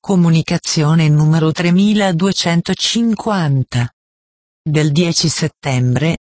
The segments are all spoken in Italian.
Comunicazione numero 3250. Del 10 settembre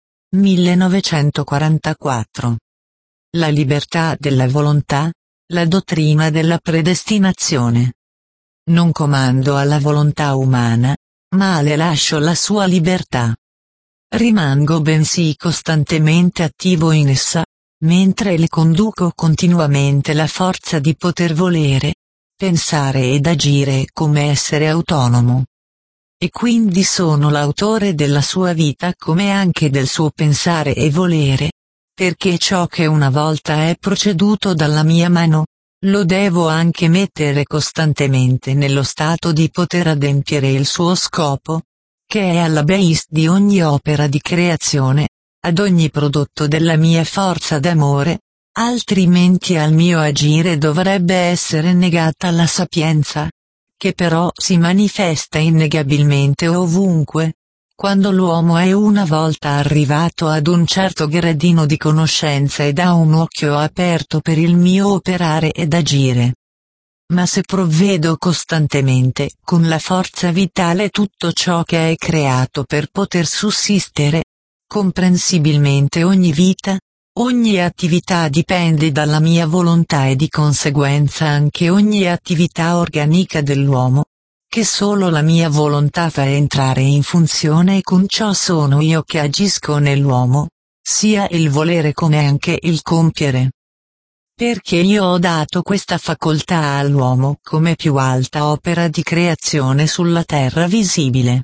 1944. La libertà della volontà, la dottrina della predestinazione. Non comando alla volontà umana, ma le lascio la sua libertà. Rimango bensì costantemente attivo in essa, mentre le conduco continuamente la forza di poter volere, pensare ed agire come essere autonomo. E quindi sono l'autore della sua vita come anche del suo pensare e volere, perché ciò che una volta è proceduto dalla mia mano, lo devo anche mettere costantemente nello stato di poter adempiere il suo scopo, che è alla base di ogni opera di creazione, ad ogni prodotto della mia forza d'amore, altrimenti al mio agire dovrebbe essere negata la sapienza, che però si manifesta innegabilmente ovunque, quando l'uomo è una volta arrivato ad un certo gradino di conoscenza ed ha un occhio aperto per il mio operare ed agire. Ma se provvedo costantemente con la forza vitale tutto ciò che è creato per poter sussistere, comprensibilmente ogni vita, ogni attività dipende dalla mia volontà e di conseguenza anche ogni attività organica dell'uomo, che solo la mia volontà fa entrare in funzione e con ciò sono io che agisco nell'uomo, sia il volere come anche il compiere. Perché io ho dato questa facoltà all'uomo come più alta opera di creazione sulla terra visibile.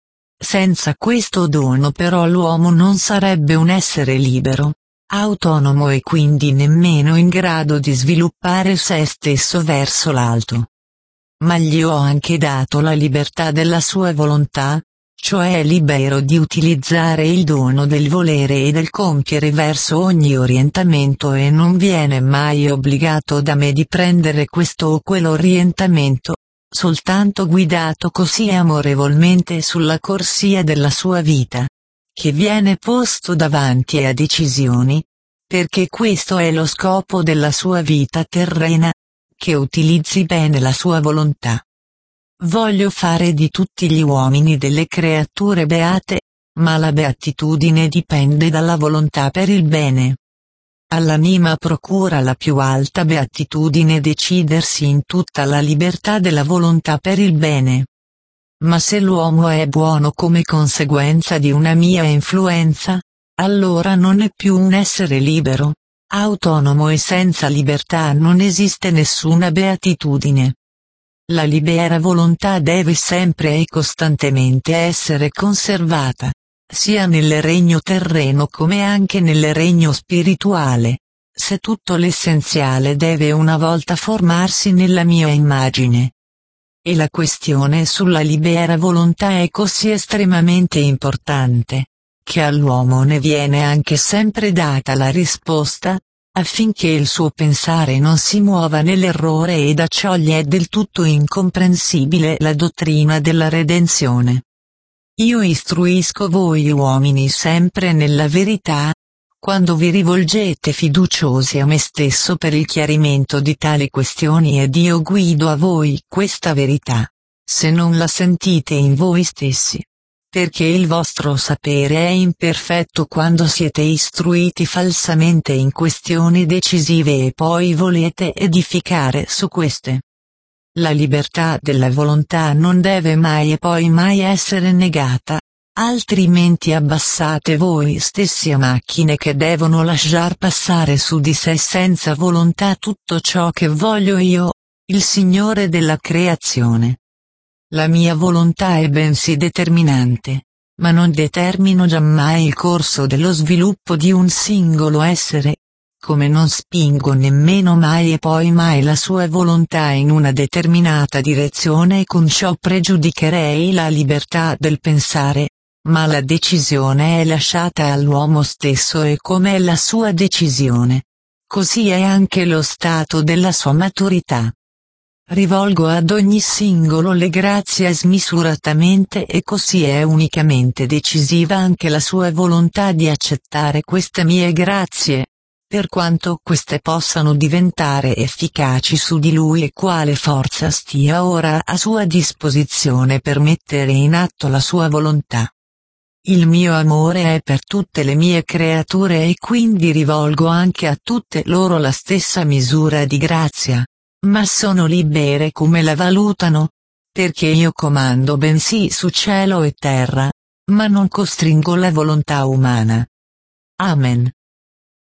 Senza questo dono però l'uomo non sarebbe un essere libero, autonomo e quindi nemmeno in grado di sviluppare se stesso verso l'alto. Ma gli ho anche dato la libertà della sua volontà, cioè è libero di utilizzare il dono del volere e del compiere verso ogni orientamento e non viene mai obbligato da me di prendere questo o quell'orientamento, soltanto guidato così amorevolmente sulla corsia della sua vita, che viene posto davanti a decisioni, perché questo è lo scopo della sua vita terrena, che utilizzi bene la sua volontà. Voglio fare di tutti gli uomini delle creature beate, ma la beatitudine dipende dalla volontà per il bene. All'anima procura la più alta beatitudine decidersi in tutta la libertà della volontà per il bene. Ma se l'uomo è buono come conseguenza di una mia influenza, allora non è più un essere libero, autonomo e senza libertà non esiste nessuna beatitudine. La libera volontà deve sempre e costantemente essere conservata, sia nel regno terreno come anche nel regno spirituale, se tutto l'essenziale deve una volta formarsi nella mia immagine. E la questione sulla libera volontà è così estremamente importante, che all'uomo ne viene anche sempre data la risposta, affinché il suo pensare non si muova nell'errore ed a ciò gli è del tutto incomprensibile la dottrina della redenzione. Io istruisco voi uomini sempre nella verità, quando vi rivolgete fiduciosi a me stesso per il chiarimento di tali questioni ed io guido a voi questa verità, se non la sentite in voi stessi. Perché il vostro sapere è imperfetto quando siete istruiti falsamente in questioni decisive e poi volete edificare su queste. La libertà della volontà non deve mai e poi mai essere negata, altrimenti abbassate voi stessi a macchine che devono lasciar passare su di sé senza volontà tutto ciò che voglio io, il Signore della creazione. La mia volontà è bensì determinante, ma non determino giammai il corso dello sviluppo di un singolo essere, come non spingo nemmeno mai e poi mai la sua volontà in una determinata direzione e con ciò pregiudicherei la libertà del pensare, ma la decisione è lasciata all'uomo stesso e come è la sua decisione, così è anche lo stato della sua maturità. Rivolgo ad ogni singolo le grazie smisuratamente e così è unicamente decisiva anche la sua volontà di accettare queste mie grazie, per quanto queste possano diventare efficaci su di lui e quale forza stia ora a sua disposizione per mettere in atto la sua volontà. Il mio amore è per tutte le mie creature e quindi rivolgo anche a tutte loro la stessa misura di grazia, ma sono libere come la valutano, perché io comando bensì su cielo e terra, ma non costringo la volontà umana. Amen.